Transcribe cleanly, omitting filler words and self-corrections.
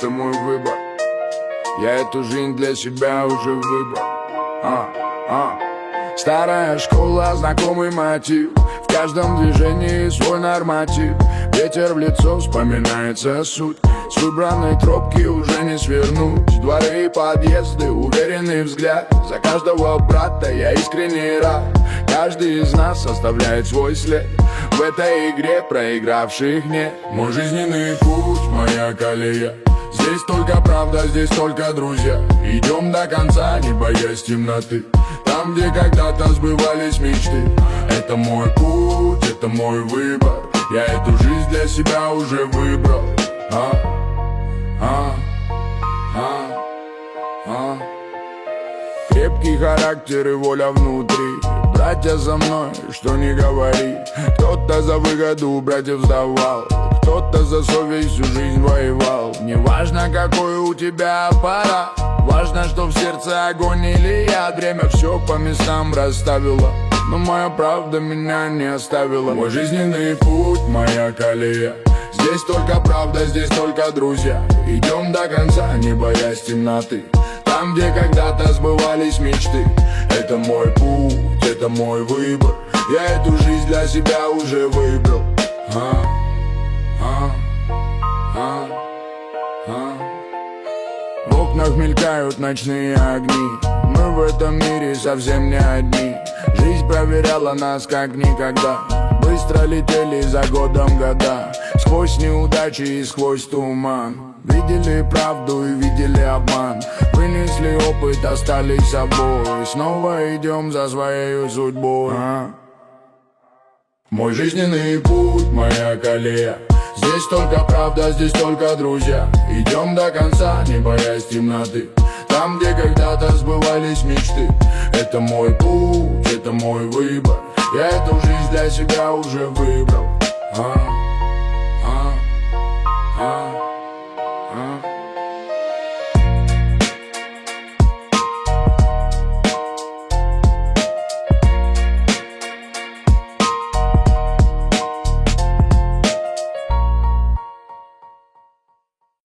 это мой выбор. Я эту жизнь для себя уже выбрал. Старая школа, знакомый мотив. В каждом движении свой норматив. Ветер в лицо, вспоминается суть. С выбранной тропки уже не свернуть. Дворы и подъезды, уверенный взгляд. За каждого брата я искренне рад. Каждый из нас оставляет свой след. В этой игре проигравших нет. Мой жизненный путь, моя колея. Здесь только правда, здесь только друзья. Идем до конца, не боясь темноты. Там, где когда-то сбывались мечты. Это мой путь, это мой выбор. Я эту жизнь для себя уже выбрал. Крепкий характер и воля внутри. Братья за мной, что не говори. Кто-то за выгоду братьев сдавал, кто-то за совесть всю жизнь воевал. Неважно, какой у тебя аппарат, важно, что в сердце огонь или яд. Время все по местам расставило, но моя правда меня не оставила. Мой жизненный путь, моя колея. Здесь только правда, здесь только друзья. Идем до конца, не боясь темноты. Там, где когда-то сбывались мечты. Это мой путь, это мой выбор. Я эту жизнь для себя уже выбрал. В окнах мелькают ночные огни. Мы в этом мире совсем не одни. Жизнь проверяла нас как никогда. Быстро летели за годом года. Сквозь неудачи и сквозь туман. Видели правду и видели обман. Вынесли опыт, остались собой. Снова идем за своей судьбой. Мой жизненный путь, моя колея. Здесь только правда, здесь только друзья. Идем до конца, не боясь темноты. Там, где когда-то сбывались мечты. Это мой путь, это мой выбор. Я эту жизнь для себя уже выбрал.